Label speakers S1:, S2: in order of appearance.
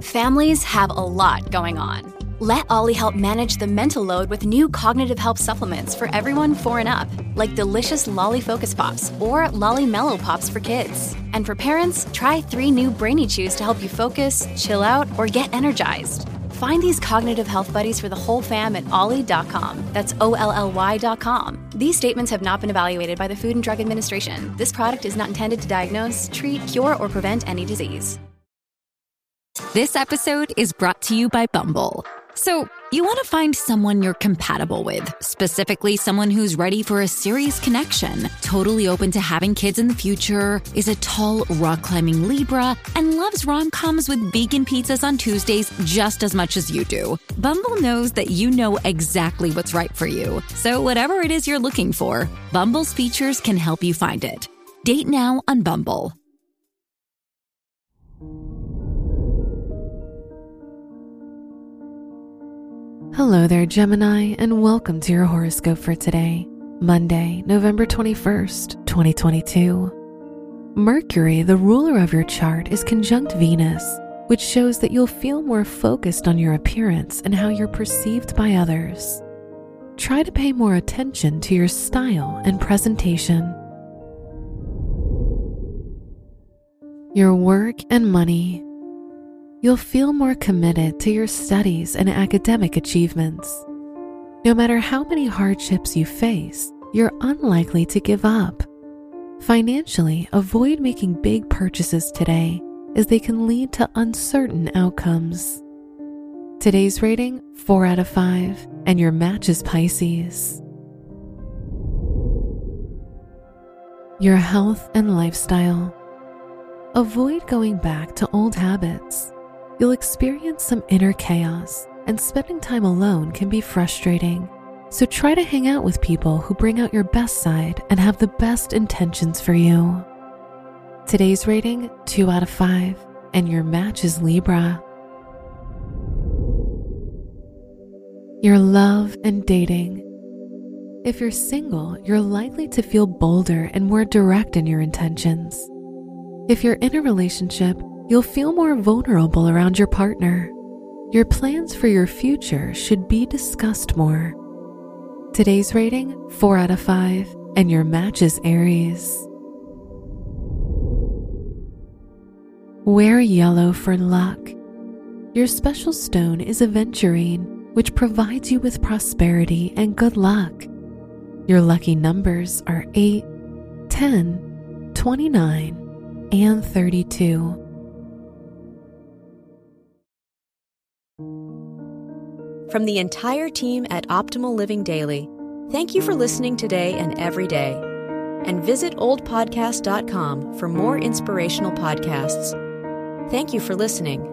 S1: Families have a lot going on. Let Ollie help manage the mental load with new cognitive help supplements for everyone 4 and up, like delicious Lolly Focus Pops or Lolly Mellow Pops for kids. And for parents, try 3 new Brainy Chews to help you focus, chill out, or get energized. Find these cognitive health buddies for the whole fam at ollie.com. That's OLLY.com. These statements have not been evaluated by the Food and Drug Administration. This product is not intended to diagnose, treat, cure, or prevent any disease.
S2: This episode is brought to you by Bumble. So, you want to find someone you're compatible with, specifically someone who's ready for a serious connection, totally open to having kids in the future, is a tall, rock-climbing Libra, and loves rom-coms with vegan pizzas on Tuesdays just as much as you do. Bumble knows that you know exactly what's right for you. So whatever it is you're looking for, Bumble's features can help you find it. Date now on Bumble.
S3: Hello there, Gemini, and welcome to your horoscope for today, Monday, November 21st, 2022. Mercury, the ruler of your chart, is conjunct Venus, which shows that you'll feel more focused on your appearance and how you're perceived by others. Try to pay more attention to your style and presentation. Your work and money. You'll feel more committed to your studies and academic achievements. No matter how many hardships you face, you're unlikely to give up. Financially, avoid making big purchases today, as they can lead to uncertain outcomes. Today's rating, 4 out of 5, and your match is Pisces. Your health and lifestyle. Avoid going back to old habits. You'll experience some inner chaos, and spending time alone can be frustrating. So try to hang out with people who bring out your best side and have the best intentions for you. Today's rating, 2 out of 5, and your match is Libra. Your love and dating. If you're single, you're likely to feel bolder and more direct in your intentions. If you're in a relationship, you'll feel more vulnerable around your partner. Your plans for your future should be discussed more. Today's rating, 4 out of 5, and your match is Aries. Wear yellow for luck. Your special stone is aventurine, which provides you with prosperity and good luck. Your lucky numbers are 8, 10, 29, and 32.
S4: From the entire team at Optimal Living Daily, thank you for listening today and every day. And visit oldpodcast.com for more inspirational podcasts. Thank you for listening.